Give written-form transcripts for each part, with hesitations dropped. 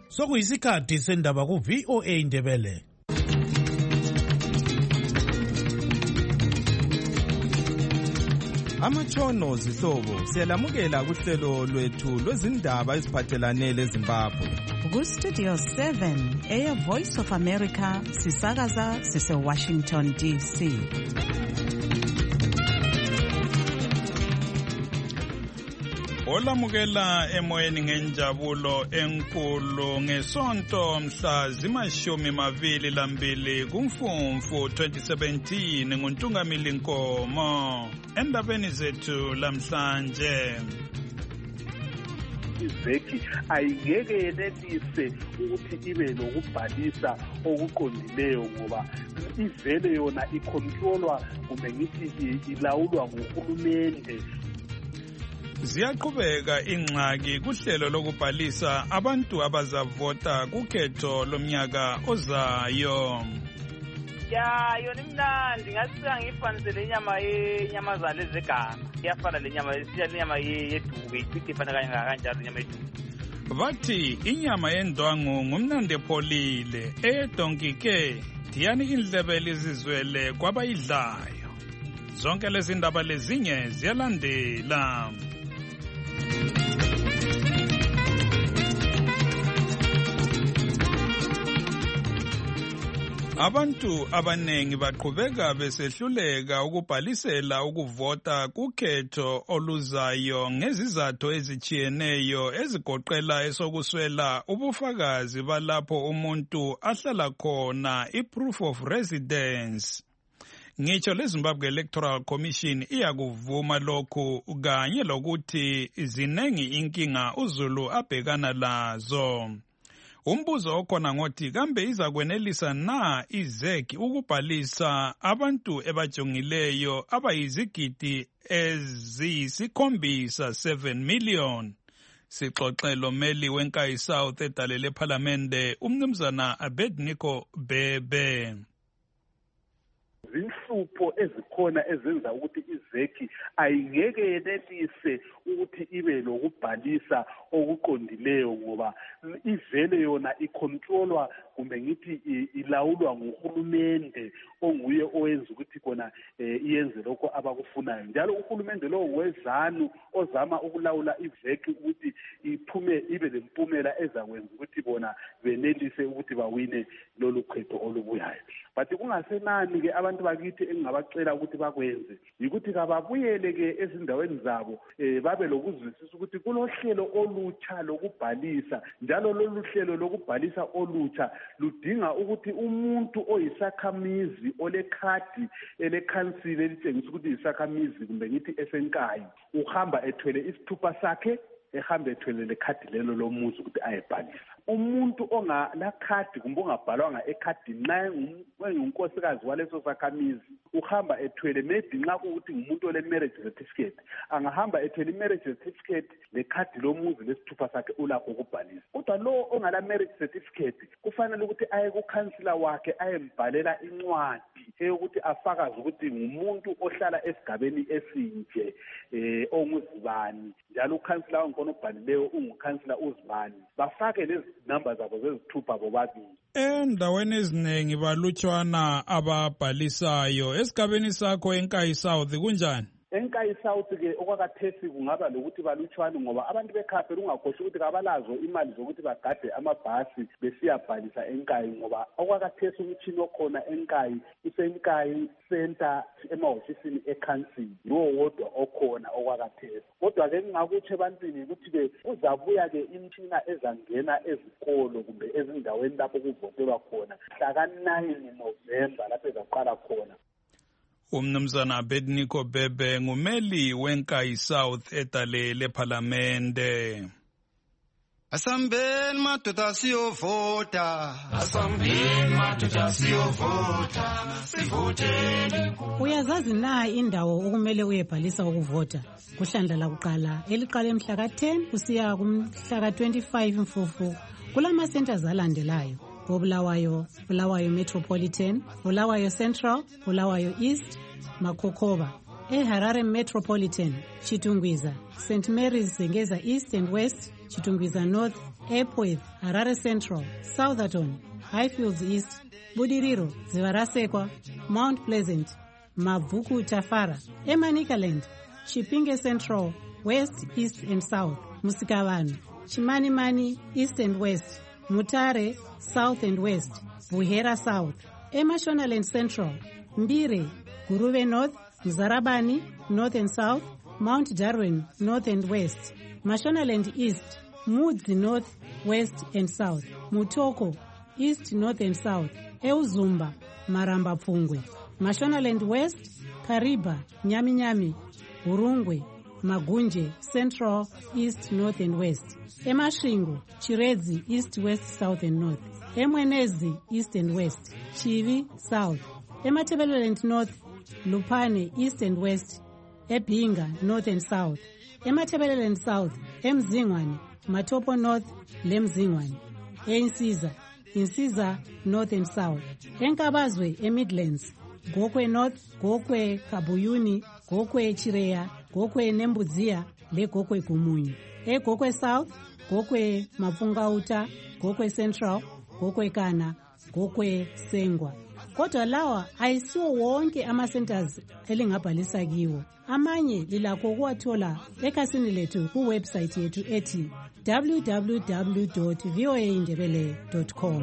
Sokuyisikhathi sendaba ku-VOA Indebele. Amatshono zihlobo siyalamukela kuhlelo lwethu lwezindaba eziphathelane leZimbabwe. Ku-Studio 7 Air Voice of America sisakaza sise-Washington DC. Olamukela emoyeni ngenjabulo enkulu ngesonto mhla zima-22 kuMfumfu 2017 nguNtungamili Nkomo. Endabeni zethu lamhlanje, iveki ayingeke yenelise ukuthi ibe lokubhalisa okuqondileyo ngoba ivele yona ikhontrolwa kumbe ngithi ilawulwa nguhulumende. Ziyaqhubeka ingxaki kuhlelo lokubhalisa abantu abazavota kukhetho lomnyaka ozayo. Yona imnandi ngasiya ngiyifanisele inyamazana ezeganga. Iyafana lenyama yeduku ifana kanjalo inyama yeduku. Bathi inyama yendwangu ngumnandi epholile, eyedonki ke diyani indlebe lizizwele kwabayidlayo. Zonke lezi ndaba lezinye ziyalandela. Abantu abanengi baqhubeka besehluleka ukubhalisela ukuvota kukhetho oluzayo ngezizathu ezichiyeneyo ezigoqela esokuswela ubufakazi balapho umuntu ahlala khona, i-proof of residence. Ngitsho leZimbabwe Electoral Commission iyakuvuma lokhu kanye lokuthi zinengi inkinga uZulu abhekana lazo. Umbuzo okhona ngothi kambe izakwenelisa na izeki ukubhalisa abantu ebajongileyo abayizigidi eziyisi-7 million. Sixoxe lomeli weNkayi South edale lePhalamende uMnumzana Abednego Bebe. Zinhlupho ezikhona ezenza ukuthi izeki ayingeke yenelise ukuthi ibe lokubhalisa okuqondileyo ngoba ivele yona ikhontrolwa kumbe ngithi ilawulwa nguhulumende onguye owenza ukuthi kona iyenze lokho abakufunayo. Njalo uhulumende lo wezanu ozama ukulawula iveki ukuthi iphume ibe lempumela ezakwenza ukuthi bona benelise ukuthi bawine lolu khetho olubuyayo. But kungasenani ke abantu bakithi engingabacela ukuthi bakwenze yikuthi kababuyele ke ezindaweni zabo babe lokuzwisisa ukuthi kulohlelo olutsha lokubhalisa, njalo lolu hlelo lokubhalisa olutsha ludinga ukuthi umuntu oyisakhamizi olekhadi elekhansile elitshengisa ukuthi yisakhamizi kumbe ngithi esenkayi uhamba ethwele isithupha sakhe, ehambe ethwele lekhadi lelo lomuzi ukuthi ayebhalisa. Umuntu ongalakhadi kumbe ongabhalwanga ekhadini nxa engunkosikazi waleso sakhamizi uhamba ethwele, maybe nxa kuwukuthi ngumuntu ole-marriage certificate angahamba ethwele i-marriage certificate lekhadi lomuzi lesithupha sakhe ulakho ukubhalisa. Kodwa lo ongala-marriage certificate kufanele ukuthi aye kukhansila wakhe ayembhalela incwadi eyokuthi afakaze ukuthi ngumuntu ohlala esigabeni esinje onguzibani, njalo ukhansila wankhona obhalileyo ungukhansila uzibani, bafake lezi namba zabo zezithupha bobabili. Endaweni eziningi balutshwana ababhalisayo. Esigabeni sakho eNkayi South kunjani? eNkayi South ke okwakathesi kungaba lokuthi balutshwane ngoba abantu bekhaphe ungakhohlwa ukuthi kabalazo imali zokuthi bagade amabhasi besiyabhalisa eNkayi ngoba okwakathesi umtshini okhona eNkayi useNkayi center emahofisini ekhansili yiwo wodwa okhona okwakathesi. Kodwa ke ngingakutsho ebantwini ukuthi ke kuzabuya ke imitshina ezangena ezikolo kumbe ezindaweni lapho kuvotelwa khona mhla ka-9 November lapho ezaqala khona. Umnumzana Abednego Bebe ngumeli weNkayi South edale lePhalamende. Asambeni madoda siyovota, asambeni madoda siyovota, sivoteni. Uyazazi na indawo okumele uyebhalisa ukuvota? Kuhlandla lakuqala eliqala emhla ka-10 kusiya kumhla ka-25 Mfumfu kulama centers alandelayo: Bulawayo, Bulawayo Metropolitan, Bulawayo Central, Bulawayo East, Makokoba. eHarare Metropolitan, Chitungwiza, St. Mary's Zengeza East and West, Chitungwiza North Epworth, Harare Central, Southerton, Highfields East, Budiriro, Zivarasekwa, Mount Pleasant, Mavuku Tafara, Emanikaland, Chipinge Central, West, East and South, Musikavanu, Chimanimani, East and West, Mutare, South and West, Buhera South, Emashonaland Central, Mbire, Guruve North, Mzarabani, North and South, Mount Darwin, North and West, Mashonaland East, Mudzi North, West and South, Mutoko, East, North and South, Euzumba, Maramba Pfungwe, Mashonaland West, Kariba, Nyami, Urungwe, Magunje, Central, East, North and West, Emashingo, Chirezi, East, West, South and North, Emwenezi, East and West, Chivi, South, Ematebeleland North, Lupane, East and West, Ebinga, North and South, Ematebeleland South, Emzingwane, Matopo North, Lemzingwane, Insiza, North and South, Enkabazwe, Midlands, Gokwe North, Gokwe Kabuyuni, Gokwe Chireya, Gokwe Nembudzia, Le Gokwe Kumunyi, Gokwe South, Gokwe Mafungauta, Gokwe Central, Gokwe Kana, Gokwe Sengwa. Kodwa lawa ayisiwo wonke ama-centers elingabhalisa kiwo. Amanye lilakho ukuwathola ekhasini lethu kuwebsite yethu ethi www.voaindebele.com.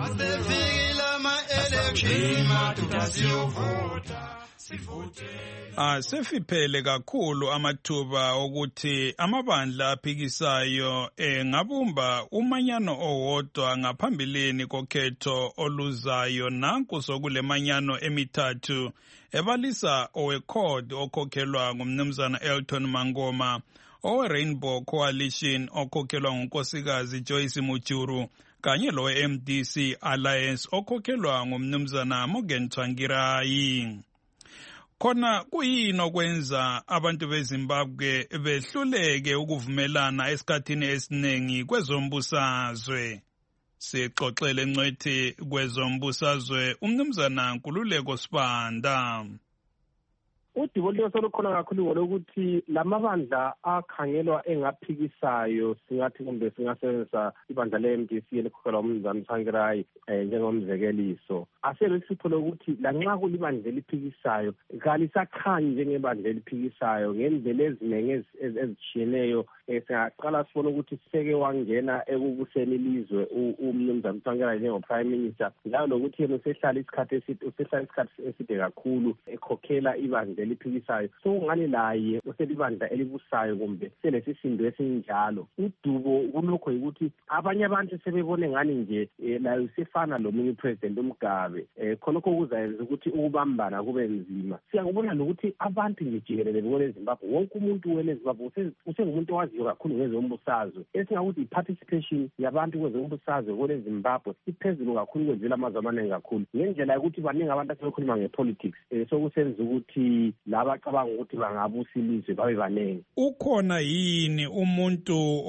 Sefiphele kakhulu amathuba okuthi amabandla aphikisayo ngabumba umanyano owodwa ngaphambilini kokhetho oluzayo. Nanku sokule manyano emithathu ebalisa oweCORD okhokhelwa ngumnumzana Elton Mangoma, owe-Rainbow Coalition okhokhelwa ngunkosikazi Joyce Mujuru, kanye lowe-MDC Alliance okhokhelwa ngumnumzana Morgan Tsvangirai. Khona kuyini okwenza abantu beZimbabwe behluleke ukuvumelana esikhathini esiningi kwezombusazwe? Sixoxele ngcwethi kwezombusazwe umnumzana Nkululeko Sibanda. Udibolile solukhona kakhulu ngolokuthi lamabandla akhangelwa engaphikisayo singathi kumbe singasebenzisa ibandla le-MDC elikhokhelwa umnumzana Tsvangirai njengomzekeliso. Aselesipho lokuthi lanxa kulibandla eliphikisayo kalisakhanyi njengebandla eliphikisayo ngendlela eziningi ezitshiyeneyo. Singaqala sibone ukuthi seke wangena ekubuseni ilizwe umnumzana Tsvangirai njengo-Prime Minister, njalo lokuthi yena usehlala isikhathi eside kakhulu ekhokhela ibandla eliphikisayo. So ngani laye uselibandla elibusayo kumbe selesisindo esinjalo. Udubo kulokho ukuthi abanye abantu sebebone ngani nje laye usefana lomunye upresident uMgabe. Khonokho kuzayenza ukuthi ukubambana kube nzima. Siyakubona nokuthi abantu nje jikelele kweZimbabwe, wonke umuntu weZimbabwe usengumuntu owaziyo kakhulu ngezombusazwe. Esingakuthi i-participation yabantu kwezombusazwe kweZimbabwe iphezulu kakhulu kwenzela amazwe amaningi kakhulu. Ngendlela yokuthi baningi abantu asebekhuluma ngepolitics, sokusenza ukuthi laba cabanga ukuthi bangabusa ilizwe babe baningi. Ukhona yini umuntu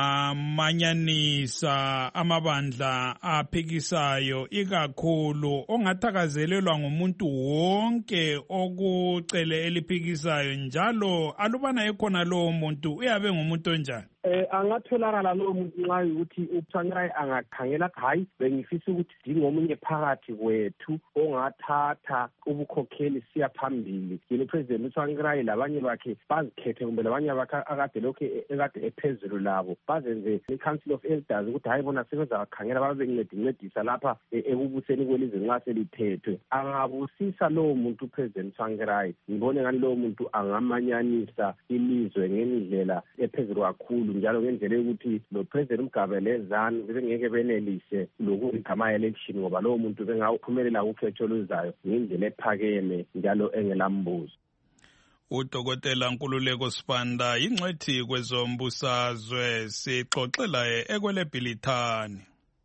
ongamanyanisa amabandla aphikisayo ikakhulu ongathakazelelwa ngumuntu wonke okucele eliphikisayo, njalo alubana ekhona lowo muntu uyabe ngumuntu onjani? Angatholakala lowo muntu nxa ukuthi uTsvangirai angakhangela hayi bengifisa ukuthi dingomunye phakathi kwethu ongathatha ubukhokheli siya phambili. Yena uPresident uTsvangirai labanye bakhe bazikhethe kumbe labanye bakhe akade lokho ekade ephezulu labo bazenze i-Council of Elders ukuthi hayi bona sebezakhangela babe bencedisa lapha ekubuseni kwelizwe nxa selithethwe. Angabusisa lowo muntu uPresident Tsvangirai, ngibone ngani lowo muntu angamanyanisa ilizwe ngendlela ephezulu kakhulu, njalo ngendlela yokuthi lo President Mugabe lezanu bengeke benelise lokugama election ngoba lowo muntu bengawuphumelela ukhetho oluzayo ngendlela ephakeme njalo engelambuzo. Udokotela Nkululeko Sibanda ingcwethi kwezombusazwe sixoxela ekweleBhilithani.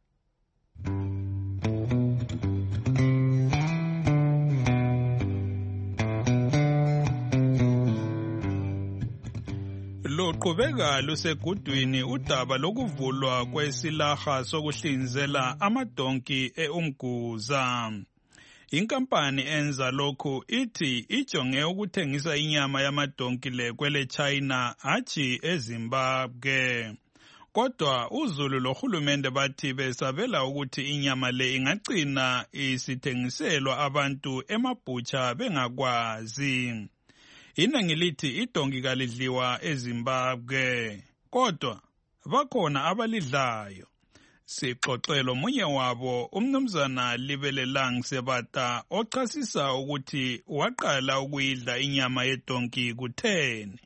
Luqhubeka lusegudwini udaba lokuvulwa kwesilaha sokuhlinzela amadonki eUmguza. Inkampani enza lokhu ithi ijonge ukuthengisa inyama yamadonki le kwele China hatshi eZimbabwe. Kodwa uZulu lohulumende bathi besabela ukuthi inyama le ingagcina isithengiselwa abantu emabhutsha bengakwazi. Iningi lithi idonki kalidliwa eZimbabwe, kodwa bakhona abalidlayo. Sixoxelo munye wabo umnumzana Libelelang Sebata ochasisa ukuthi waqala ukuyidla inyama yedonki kutheni.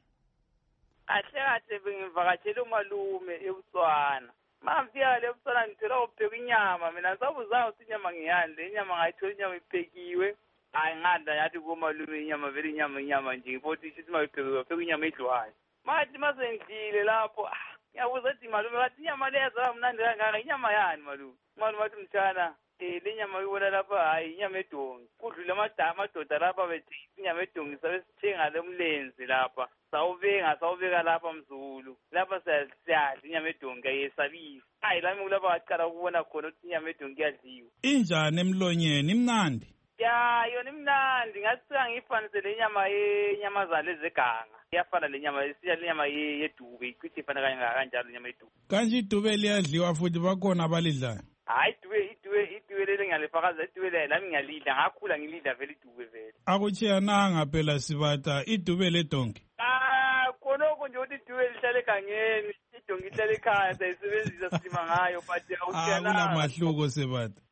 Kahle bengivakatshela umalume eButswana. Mafika le Butswana ngithola upheka inyama, mina ngisabuzanga ukuthi inyama ngiyani, le inyama ngayithola inyama iphekiwe. Hayi ngadla yathi kumalume inyama vele inyama nje ibothi isithi mayiphekiwe pheka inyama edliwayo. Mathi masengidlile lapho ngiyabuza ukuthi malume wathi inyama leza mnandi kangaka inyama yani malume. Malume wathi mthana le nyama uyibona lapha hayi inyama edonki. Kudlule amadoda lapha bethengisa inyama edonki sabe sithenga le mlenze lapha. Sawubeka lapha Mzulu. Lapha siyadla inyama edonki ayesabisa. Hayi lami kulapha waqala ukubona khona ukuthi inyama edonki iyadliwa. Injani emlonyeni imnandi? Ya yona imnandi ngasika ngiyifanise le nyama zale zeganga. Iyafana le nyama yedube ikithi ifana kanjalo inyama yedube. Kanje idube liyadliwa futhi bakhona abalidlayo. Hayi idube leli ngiyalifakaza idube lami ngiyalidla ngakhula ngilidla vele idube vele. Akutshiyananga phela Sibata idube ledonki. Khonoko nje ukuthi idube lihlale egangeni, idonki lihlale ekhaya sayisebenzisa silima ngayo but akutshiyananga. Kulamahluko Sibata.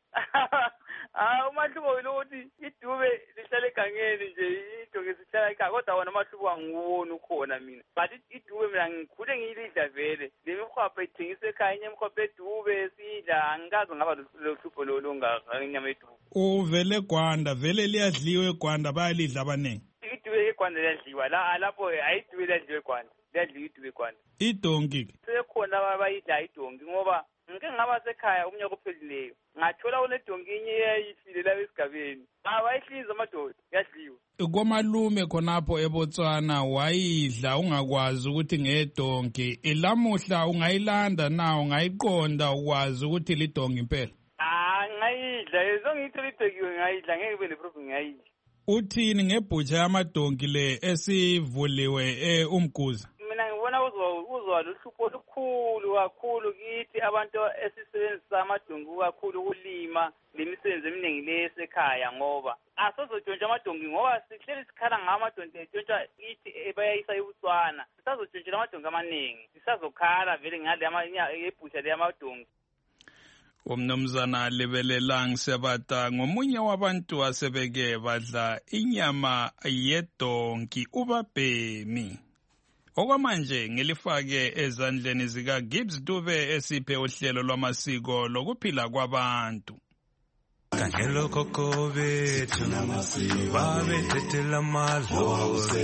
Umahluko ukuthi idube lihlale egangeni nje idonki sihlala ekhaya kodwa wona amahluko angiwoni ukhona mina. But idube mina ngikhule ngiyilidla vele. Le mikhwapha ithengisa ekhaya inyama mikhwapha edube sidla angikaze ngaba lohlupho lolonga inyama yedube. Uvele eGwanda vele liyadliwa eGwanda bayalidla abaningi. Idube eGwanda liyadliwa lapho ayidube liyadliwa eGwanda. Liyadliwa idube eGwanda. Idonki sekhona abayidla idonki ngoba ngike ngaba sekhaya umnyaka ophelileyo ngathola unedonki inye eyayifile la esigabeni abayihliza amadoda yadliwa. Komalume khonapho eBotswana wayidla ungakwazi ukuthi ngedonki ilamuhla ungayilanda nawo ungayiqonda ukwazi ukuthi lidonki impela. Ngayidla ezongithola iphekiwe ngayidla ngeke kube leproblem ngayidla. Uthini ngebhutsha yamadonki le esivuliwe uMguza? Mina ngibona uzwa luhlupho olukhulu kakhulu kithi abantu esisebenzisa amadonki kakhulu ukulima lemisebenzi eminingi lesekhaya ngoba asizotshontsha amadonki ngoba sihleli sikhala ngamadonki etshontsha ithi bayayisa eButswana sisazotshontshela amadonki amaningi sisazokhala vele ngale ebhutsha le yamadonki. Umnumzana Libelelang Sebata ngomunye wabantu asebeke badla inyama yedonki ubabhemi. Okwamanje ngilifake ezandleni zika Gibbs Dube esiphe uhlelo lwamasiko lokuphila kwabantu. Kangelo koko bethu babethethela amadlozi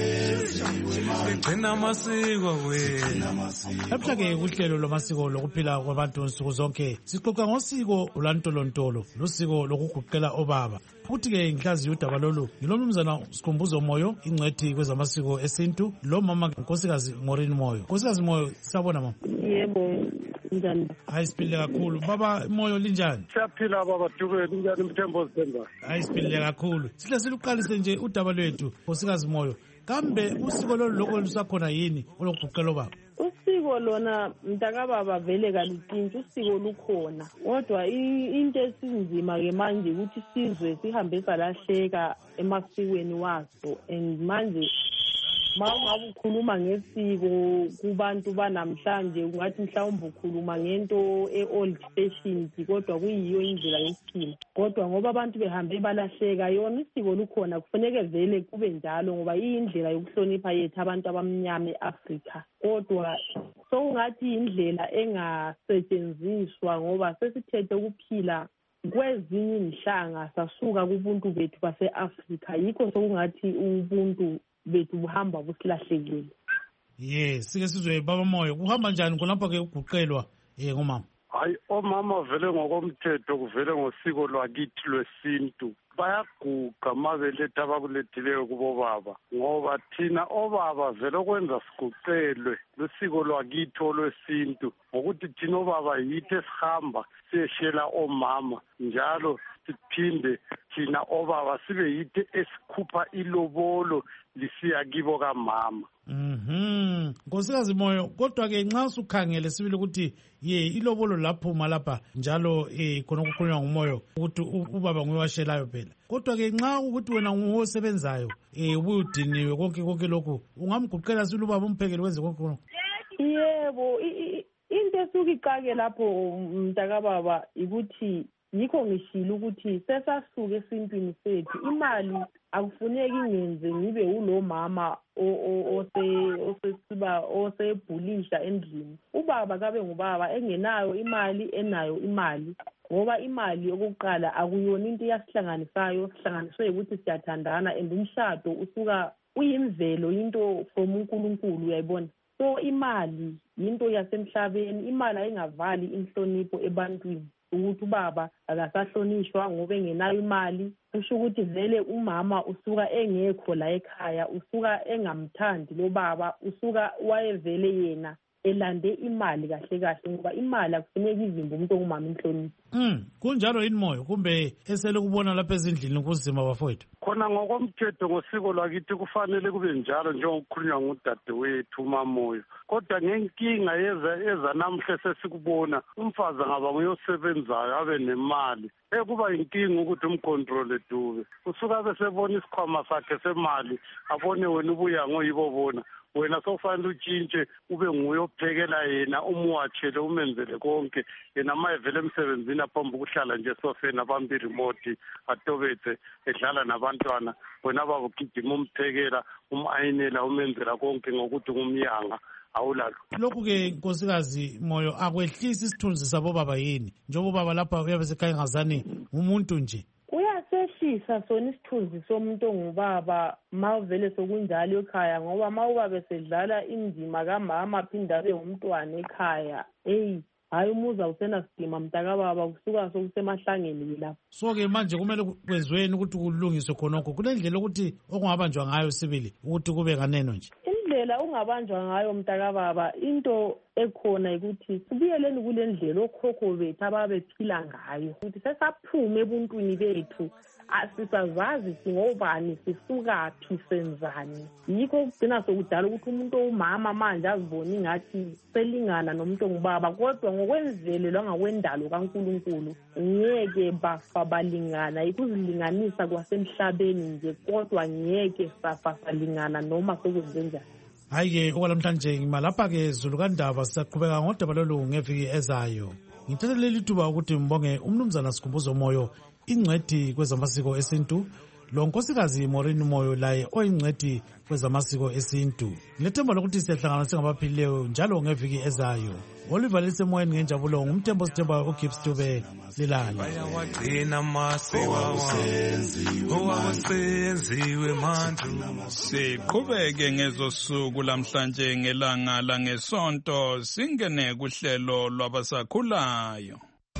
begcina amasiko wethu. Lapha-ke uhlelo lwamasiko lokuphila kwabantu nsuku zonke sixoxa ngosiko lwantolontolo lusiko lokuguqela obaba. Futhi-ke ngihlaziyo udaba lolu ngilomnumzana Sikhumbuzo Moyo ingcwethi kwezamasiko esintu lo mama Nkosikazi Maureen Moyo. Nkosikazi Moyo sabona mama. Yebo njani? Hayi siphile kakhulu. Baba Moyo linjani? Siyaphila baba Dube linjani Mthembo Zimba? Hayi siphile kakhulu. Sihle siluqalise nje udaba lwethu Nkosikazi Moyo. Kambe usiko lolu lokho lusakhona yini olokuguqela obaba? Usiko lona mntakababa vele kalutshintshi usiko lukhona kodwa into esinzima ke manje ukuthi sizwe sihambe salahleka emasikweni waso and manje mawungabe ukhuluma ngesiko kubantu banamhlanje ungathi mhlawumbe ukhuluma ngento e-old fashioned kodwa kuyiyo indlela yokuphila kodwa ngoba abantu behambe balahleka yona isiko lukhona kufanele vele kube njalo ngoba iyindlela yokuhlonipha yethu abantu abamnyama eAfrika kodwa sokungathi indlela engasetshenziswa ngoba sesithethe ukuphila kwezinye inhlanga sasuka kubuntu bethu base-Afrika yikho sokungathi ubuntu bethu buhamba busilahlekile. Yes, sike sizwe baba Moyo kuhamba njani khonapha-ke uguqelwa ngomama? Hayi omama vele ngokomthetho kuvele ngosiko lwakithi lwesintu bayaguqa mabeletha abakulethileyo kubo baba ngoba thina obaba vele okwenza siguqelwe lusiko lwakithi olwesintu ngokuthi thina obaba yithi esihamba siyeshela omama njalo siphinde thina obaba sibe yithi esikhupha ilobolo lisiya kibo kamama. Nkosikazi Moyo, kodwa-ke nxa usukhangele sibili ukuthi ilobolo laphuma lapha njalo khona okukhulunywa nguMoyo ukuthi ubaba nguye washelayo phela. Kodwa-ke nxa ukuthi wena nguwe osebenzayo ubuye udiniwe konke lokhu ungamguqela sibili ubaba umphekele wenze konke lokhu? Yebo, into esuke iqake lapho mntakababa ukuthi yikho ngishila ukuthi sesasuke esintwini sethu. Imali akufuneki ngenze ngibe ulo mama osebhulisha endlini. Ubaba kabe ngubaba engenayo imali enayo imali, ngoba imali yokuqala akuyona into yasihlanganisayo, sihlanganiswe ukuthi siyathandana and umshado usuka uyimvelo, into from uNkulunkulu, uyayibona. So imali into yasemhlabeni, imali ayingavali inhlonipho ebantwini ukuthi ubaba akasahlonishwa ngoba engenayo imali. Kusho ukuthi vele umama usuka engekho la ekhaya, usuka engamthandi lo baba, usuka wayevele yena elande imali kahle kahle, ngoba imali akufuneki izimba umuntu ongumama inhlonipho. Kunjalo yini Moyo, kumbe esele kubona lapha ezindlini kunzima bafowethu? Khona ngokomthetho ngosiko lwakithi kufanele kube njalo njengokukhulunywa ngudadewethu uMamoyo. Kodwa ngenkinga eza namhle sesikubona umfazi angaba nguyosebenzayo abe nemali, kuba inkinga ukuthi umcontrole Dube. Usuka besebona isikhwama sakhe semali, abone wena ubuya ngoyibo bona. Wena sofanele utshintshe ube nguye ophekela yena, umwatshele, umenzele konke. Yena mayevele emsebenzini aphambi ukuhlala nje sofeni abambi remote atobetse edlala nabantwana, wena baba ugijima umphekela, umayinela, umenzela konke ngokuthi ngumyanga awulalo. Lokhu-ke nkosikazi Moyo akwehlisi isithunzi sabo baba yini? Njengoba baba lapha uyabe sekhaya ngazani umuntu nje. Kuyasehlisa sona isithunzi somuntu ongubaba mawuvele sokunjalo ekhaya, ngoba mawubaba esedlala indima kamama aphinda abe umntwana ekhaya, hayi umuza usenasidima mntakababa, kusuka sokusemahlangeni lapho. So-ke manje kumele kwenziweni ukuthi kulungiswe khonokho? Kulendlela ukuthi okungabanjwa ngayo sibili ukuthi kube nganeno nje? Indlela ungabanjwa ngayo mntakababa, into ekhona ukuthi sibuyeleni kule ndlela okhokho bethu ababephila ngayo, ukuthi sesaphume ebuntwini bethu, asisazazi singobani, sisukaphi, senzani. Yikho kugcina sokudala ukuthi umuntu owumama manje azibone ingathi selingana nomuntu ongubaba, kodwa ngokwenzelo langakwendalo kaNkulunkulu ngeke bafa balingana. Ikuzilinganisa kwasemhlabeni nje, kodwa ngeke safa salingana noma sokwenze njani. Hayi-ke okwalamhlanje ngima lapha-ke Zulu kaNdaba, sisaqhubeka ngodaba lolu ngeviki ezayo. Ngithatha leli thuba ukuthi mbonge umnumzana Sikhumbuzo Moyo, ingcwethi kwezamasiko esintu, lo nkosikazi Maureen Moyo laye oyingcwethi kwezamasiko esintu. Ngilethemba lokuthi siyahlangana singabaphilileyo njalo ngeviki ezayo. Oliver lisemoyeni ngenjabulo, ngumthembo sithemba uGibbs Dube lilala. Bayawagcina amasiko owasenziwe manje. Siqhubeke ngezosuku lamhlanje ngelanga langesonto, singene kuhlelo lwabasakhulayo.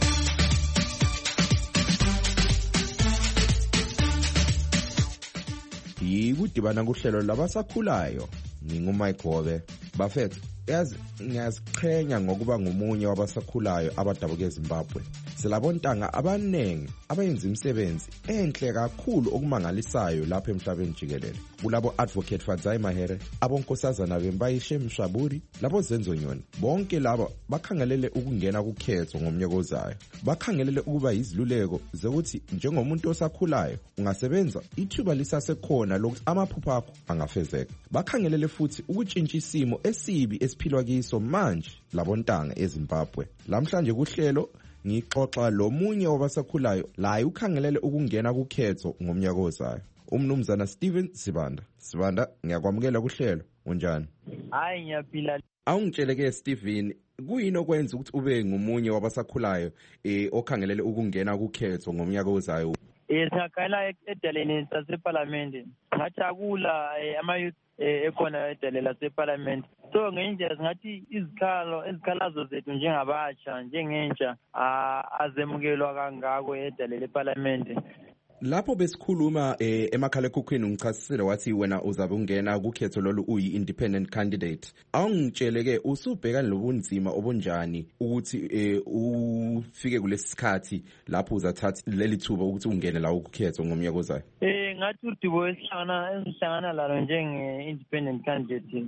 Yikudibana kuhlelo labasakhulayo. Ngingumike Gobe. Bafethu, ngiyaziqhenya ngokuba ngumunye wabasakhulayo abadabuka eZimbabwe. Silabontanga abanengi abayenza imisebenzi enhle kakhulu okumangalisayo lapha emhlabeni jikelele. Kulabo advocate Fadzai Mahere, abonkosazana bembayishe Mshaburi, labo Zenzo Nyoni. Bonke laba bakhangelele ukungena kukhetho ngomnyaka ozayo. Bakhangelele ukuba iziluleko zokuthi njengomuntu osakhulayo ungasebenza ithuba lisasekhona lokuthi amaphupho akho angafezeka. Bakhangelele futhi ukutshintsha isimo esibi esiphilwa kiso manje labontanga eZimbabwe. Lamhlanje kuhlelo ngixoxa lomunye wabasakhulayo laye ukhangelele ukungena kukhetho ngomnyaka ozayo. Umnumzana Steven Sibanda. Sibanda, ngiyakwamukela kuhlelo. Unjani? Hayi ngiyaphila. Awungitsheleke Steven, kuyini okwenza ukuthi ube ngumunye wabasakhulayo okhangelele ukungena kukhetho ngomnyaka ozayo? Sakhala edaleni laseParliament. Ngathakula ama-youth ekhona edaleni laseParliament. So ngenja singathi izikhalazo zethu njengabatsha njengentsha azemukelwa kangako edaleni leParliament. lapho besikhuluma emakhalekhukhwini ungichasisile wathi wena uzabe ungena kukhetho lolu uyi-independent candidate. Awungitshele-ke usubhekani lobunzima obunjani ukuthi ufike kulesi sikhathi lapho uzathatha leli thuba ukuthi ungene la ukukhetho ngomnyaka ozayo? Ngathi udubo esihlangana lalo njenge-independent candidate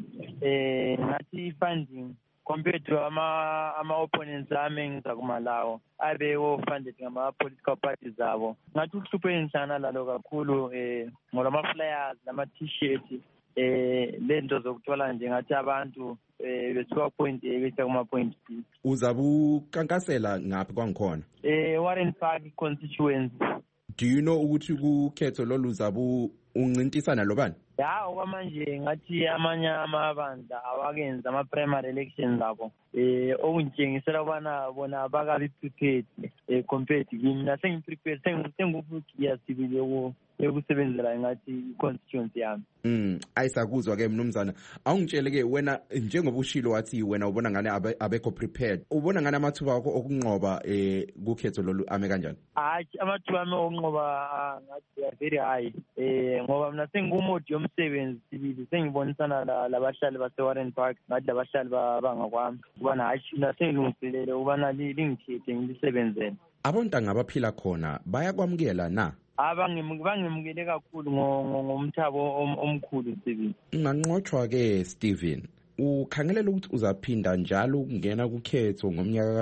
ngathi funding compared to ama-opponents ami engizakuma lawo abe-funded ngama-political parties abo. Ngathi ukuhlupho engihlangana lalo kakhulu ngolama-flyers lama-t-shirt lento zokuthola nje ngathi abantu besuka point A bese kuma-point B. Uzabe ukankasela ngaphi kwangikhona? Warren Park constituency. Do you know ukuthi kukhetho lolu uzabe uncintisana lobani? Ya okwamanje ngathi amanye amabandla awakenza ama-primary elections abo okungitshengisela ukubana bona bakabi prepared compared kimi. Mina sengi-prepared sengiyasibile ekusebenzela ngathi i-constituency yami. Ayisakuzwa-ke mnumzana, awungitshele-ke wena njengoba ushilo wathi wena ubona ngane abekho prepared, ubona ngane amathuba akho okunqoba kukhetho lolu ame kanjani? Amathuba ami okunqoba ngathi very high ngoba mina sengingumodi yomsebenzi sibili sengibonisana labahlali base-Warren Park ngathi labahlali bangakwami ukubana hayi mina sengilungiselele ukubana lingikhethe ngilisebenzele. Abontanga abaphila khona bayakwamukela na? Bangimukele kakhulu ngomthabo omkhulu Stephen. Unganqotshwa-ke Stephen, ukhangelela ukuthi uzaphinda njalo ukungena kukhetho ngomnyaka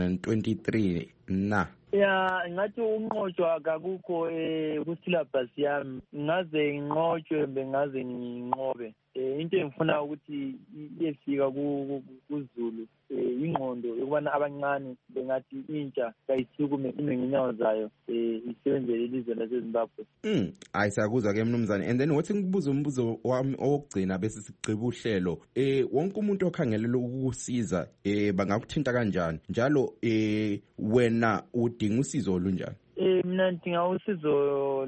ka-2023 na? Ya ngathi unqotshwa kakukho ku-syllabus yami, ngaze nginqotshwe bengaze nginqobe. Into engifuna ukuthi iyefika kuZulu ingqondo yokubana abancane bengathi intsha kayisukume ime ngenyawo zayo isebenzele ilizwe laseZimbabwe. Ayisakuzwa-ke mnumzane, and then wathi ngikubuza umbuzo wami owokugcina bese sigqiba uhlelo. Wonke umuntu okhangelela ukukusiza bangakuthinta kanjani njalo wena udinga usizo olunjani? Mina ngidinga usizo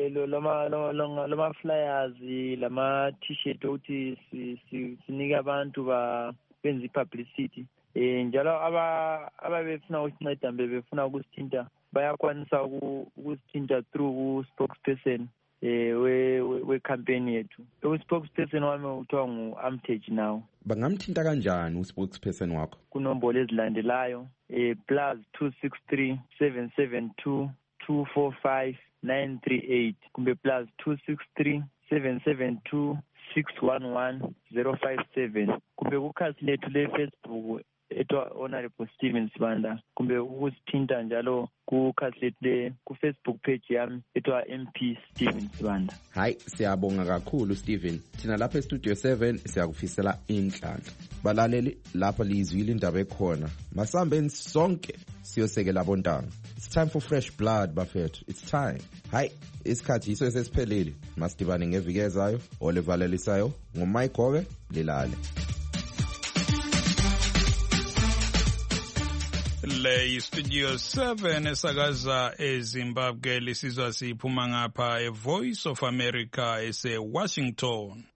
lama-flyers lama-t-shirt ukuthi sinike abantu benze i-publicity. Njalo ababefuna ukusinceda befuna ukusithinta bayakwanisa ukusithinta through u-spokesperson we-campaign yethu. U-spokesperson wami uthiwa ngu-Amtage now. Bangamthinta kanjani u-spokesperson wakho? Kunombolo ezilandelayo plus 263 772 245 938 kumbe plus 263 772 611 057 kumbe kukhasi lethu le-Facebook etwa Honorable Stephen Sibanda kumbe ukusithinta njalo kukhasi lethu ku-Facebook page yami etwa MP Stephen Sibanda. Hayi, siyabonga kakhulu Stephen. Thina lapha eStudio 7 siyakufisela inhlanhla. Balaleli lapha lizwile indaba ekhona. Masambeni sonke siyosekela abontanga. It's time for fresh blood bafethu. It's time. Hayi, isikhathi yiso esesiphelile. Masidibane ngeviki ezayo olevalelisayo ngoMike Gobe lilale. Le Studio 7 esakaza eZimbabwe lisizwa siphuma ngapha eVoice of America ese-Washington.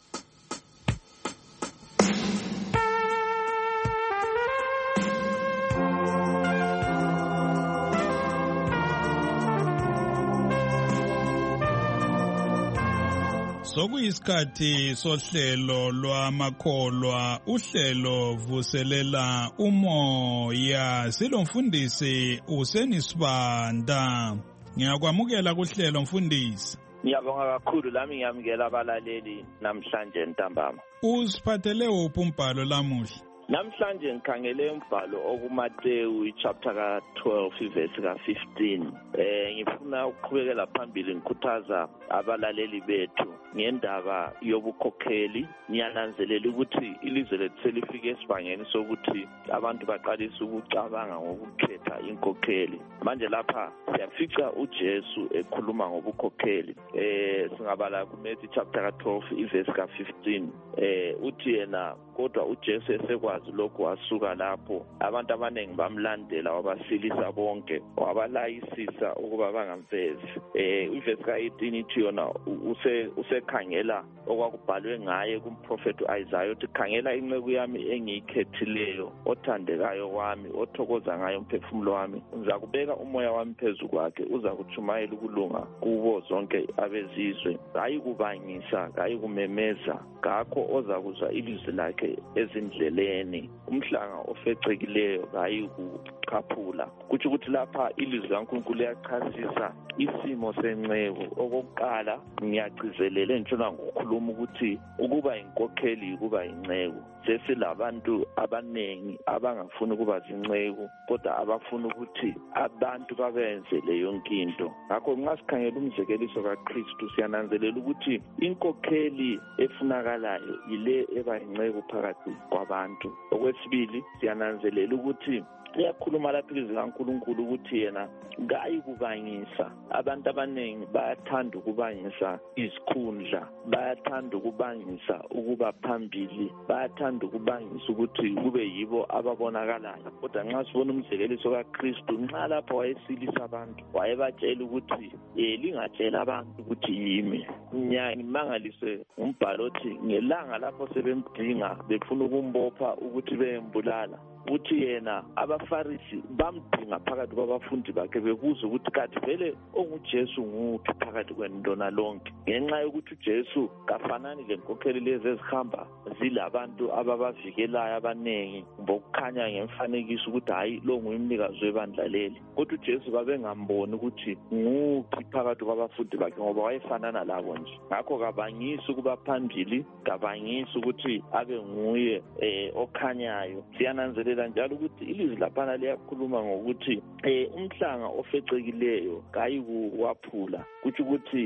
Sokuyisikhathi sohlelo lwamakholwa, uhlelo vuselela umoya. Silomfundisi uSenisibanda. Ngiyakwamukela kuhlelo mfundisi. Ngiyabonga kakhulu lami ngiyamukela abalaleli namhlanje ntambama. Usiphathele uphi umbhalo lamuhla? Namhlanje ngikhangele umbhalo okuMateyu chapter ka-12 verse ka-15. Ngifuna ukuqhubekela phambili ngikhuthaza abalaleli bethu ngendaba yobukhokheli. Ngiyananzelela ukuthi ilizwe lethu selifike esibangeni sokuthi abantu baqalisa ukucabanga ngokukhetha inkokheli. Manje lapha siyafica uJesu ekhuluma ngobukhokheli. Singabala kuMateyu chapter ka-12 verse ka-15. Uthi yena kodwa uJesu esekwa wakwazi lokhu wasuka lapho abantu abaningi bamlandela wabasilisa bonke wabalayisisa ukuba bangamvezi. Ivesi ka-18 ithi yona usekhangela okwakubhalwe ngaye kumprofethi u-Isaiah uthi khangela inceku yami engiyikhethileyo othandekayo kwami othokoza ngayo umphefumulo wami ngizakubeka umoya wami phezu kwakhe uzakutshumayela ukulunga kubo zonke abezizwe hayi kubangisa hayi kumemeza ngakho ozakuzwa ilizwi lakhe ezindleleni umhlanga ofecekileyo hayi kuchaphula kuthi ukuthi lapha ilizwi laNkulunkulu liyachasisa isimo senceku okokuqala ngiyagcizelele ntshona ngokukhuluma ukuthi ukuba inkokheli ukuba inceku sesilabantu abanengi abangafuni ukuba zinceku kodwa abafuna ukuthi abantu babenze leyo nkinto ngakho nxa sikhangela umzekeliso kaKristu siyananzelela ukuthi inkokheli efunakalayo ile eba inceku phakathi kwabantu. Okwesibili siyananzelela ukuthi uyakhuluma lapha ilizwi laNkulunkulu ukuthi yena ngayi kubangisa. Abantu abaningi bayathanda ukubangisa isikhundla, bayathanda ukubangisa ukuba phambili, bayathanda ukubangisa ukuthi kube yibo ababonakalayo. Kodwa nxa sibona umzekeliso kaKristu nxa lapha wayesilisa abantu wayebatshela ukuthi lingatshela abantu ukuthi yimi. Ngimangaliswe umbhalo othi ngelanga lapho sebemdinga befuna ukumbopha ukuthi beyembulala uthi yena abaFarisi bamdinga phakathi kwabafundi bakhe bebuza ukuthi kathi vele onguJesu nguphi phakathi kwentona lonke ngenxa yokuthi uJesu kafanani lenkokheli lezi ezihamba zilabantu ababavikelayo abanengi ngokukhanya ngemfanekiso ukuthi hayi lo nguyimnikazi webandla leli kodwa uJesu babengamboni ukuthi nguphi phakathi kwabafundi bakhe ngoba wayefanana labo nje ngakho kabangisi ukuba phambili kabangisi ukuthi abe nguye okhanyayo. Siyananzelela njalo ukuthi ilizwi laphana liyakhuluma ngokuthi umhlanga ofecekileyo kayi kuwaphula kuthi ukuthi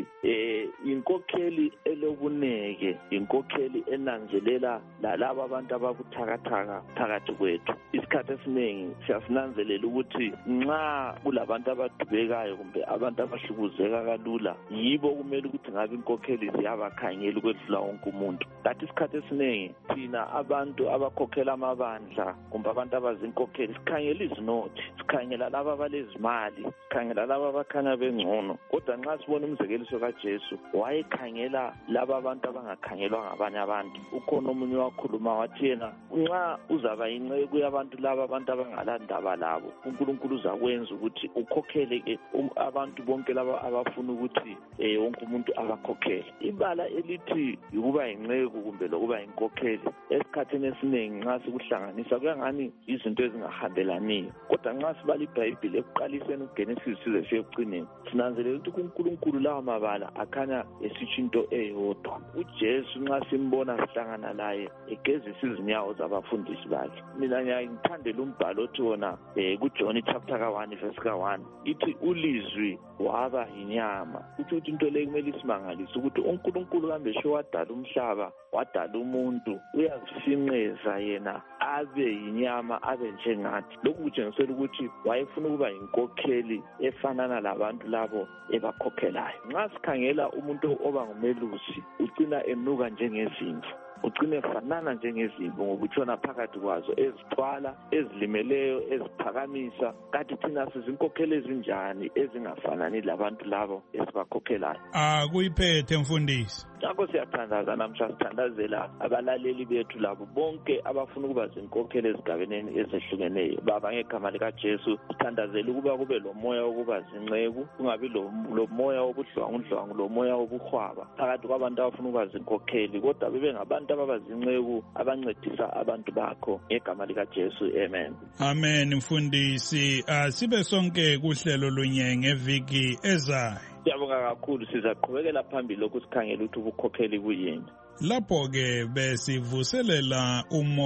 inkokheli elobuneke inkokheli enanzelela lalabo abantu ababuthakathaka phakathi kwethu. Isikhathi esiningi siyasinanzelela ukuthi nxa kulabantu abadubekayo kumbe abantu abahlukuzeka kalula yibo kumele ukuthi ngabe inkokheli ziyabakhangela ukwedlula wonke umuntu. Kanti isikhathi esiningi thina abantu abakhokhela amabandla kumbe abantu abazinkokheli sikhangela izinothi sikhangela laba abalezimali sikhangela laba abakhanya bengcono kodwa nxa sibona umzekeliso kaJesu wayekhangela laba abantu abangakhangelwa ngabanye abantu. Ukhona omunye wakhuluma wathi yena nxa uzaba inceku yabantu laba abantu abangalandaba labo uNkulunkulu uzakwenza ukuthi ukhokhele abantu bonke laba abafuna ukuthi wonke umuntu abakhokhele. Ibala elithi ukuba inceku kumbe lokuba inkokheli esikhathini esiningi nxa sikuhlanganisa kuyangani izinto ezingahambelaniyo kodwa nxa sibala iBhayibheli ekuqaliseni uGenesis size siye ekucineni sinanzelela ukuthi uNkulunkulu lawa mabala akhanya esitsho into eyodwa. UJesu nxa simbona sihlangana laye egezisa izinyawo zabafundisi bakhe. Mina ngithandela umbhalo othi wona kuJohn chapter 1 verse 1 ithi ulizwi waba inyama. Ukuthi into leyo kumele isimangalise ukuthi uNkulunkulu kambe sho wadala umhlaba wadala umuntu uyazifinqeza yena abe yinyama abe njengathi. Lokhu kutshengisela ukuthi wayefuna ukuba inkokheli efanana labantu labo ebakhokhelayo. Nxa sikhangela umuntu oba ngumelusi ucina enuka njengezimvu ugcine fanana njengezimvu ngoba utshona phakathi kwazo ezithwala ezilimeleyo eziphakamisa kanti thina sizinkokheli ezinjani ezingafanani labantu labo esibakhokhelayo. Kuyiphethe mfundisi. Ngakho siyathandaza namhla sithandazela abalaleli bethu labo bonke abafuna ukuba zinkokheli ezigabeni ezehlukeneyo. Baba ngegama likaJesu sithandazela ukuba kube lo moya wokuba zinceku kungabi lo moya wobuhlwangudlwangu lo moya wobuhwaba phakathi kwabantu abafuna ukuba zinkokheli kodwa bebe ngabantu abazinceku abancedisa abantu bakho ngegama likaJesu. Amen. Amen mfundisi. Sibe sonke kuhlelo lunye ngeviki ezayo. Siyabonga kakhulu sizaqhubekela phambili lokhu sikhangela ukuthi ubukhokheli kuyini. Lapho-ke besivuselela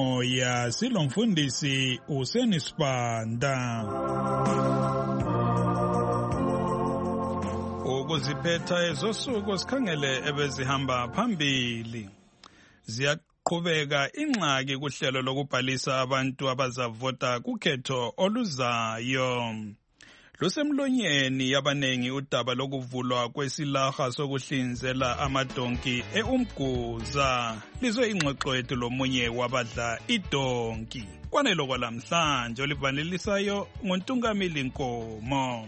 umoya silomfundisi uSenisibanda. Ukuziphetha ezosuku sikhangele ebezihamba phambili. Ziyaqhubeka ingxaki kuhlelo lokubhalisa abantu abazavota kukhetho oluzayo. lusemlonyeni yabanengi udaba lokuvulwa kwesilaha sokuhlinzela amadonki eUmguza. Lizwe ingxoxo yethu lomunye wabadla idonki. Kwanelo kwalamhlanje olivanelisayo nguNtungamili Nkomo.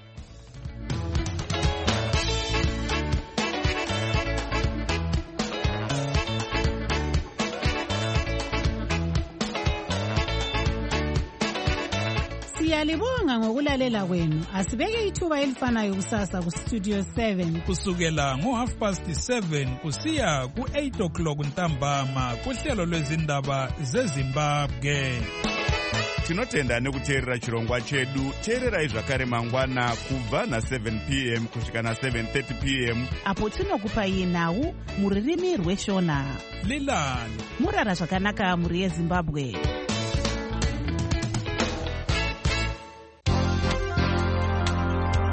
Siyalibonga ngokulalela kwenu. Asibeke ithuba elifanayo kusasa ku Studio 7 kusukela ngo7:30 kusiya ku8 ntambama kuhlelo lwezindaba zeZimbabwe. Tinotenda nekuteerera chirongwa chedu. Teererai zvakare mangwana kubva na7 p.m. kusvika na7:30 p.m. apo tinokupai nhau muririmi rweshona. Lilani murara zvakanaka muri yeZimbabwe.